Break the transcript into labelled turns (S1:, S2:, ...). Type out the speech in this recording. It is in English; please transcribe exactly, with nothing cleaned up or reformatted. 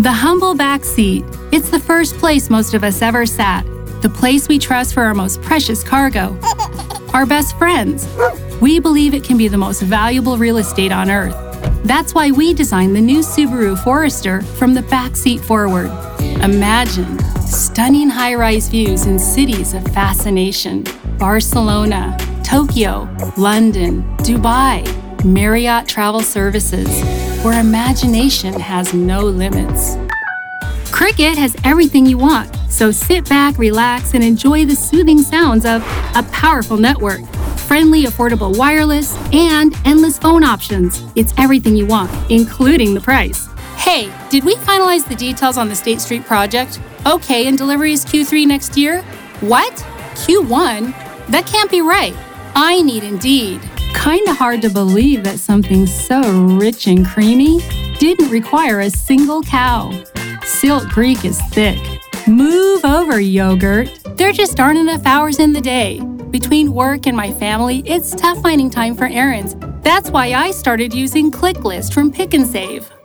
S1: The humble back seat. It's the first place most of us ever sat. The place we trust for our most precious cargo. Our best friends. We believe it can be the most valuable real estate on earth. That's why we designed the new Subaru Forester from the back seat forward. Imagine stunning high-rise views in cities of fascination. Barcelona, Tokyo, London, Dubai, Marriott Travel Services, where imagination has no limits. Cricket has everything you want, so sit back, relax, and enjoy the soothing sounds of a powerful network, friendly, affordable wireless, and endless phone options. It's everything you want, including the price. Hey, did we finalize the details on the State Street project? Okay, and delivery is Q three next year? What? Q one? That can't be right. I need Indeed. Kinda hard to believe that something so rich and creamy didn't require a single cow. Silk Creek is thick. Move over, yogurt. There just aren't enough hours in the day. Between work and my family, it's tough finding time for errands. That's why I started using ClickList from Pick and Save.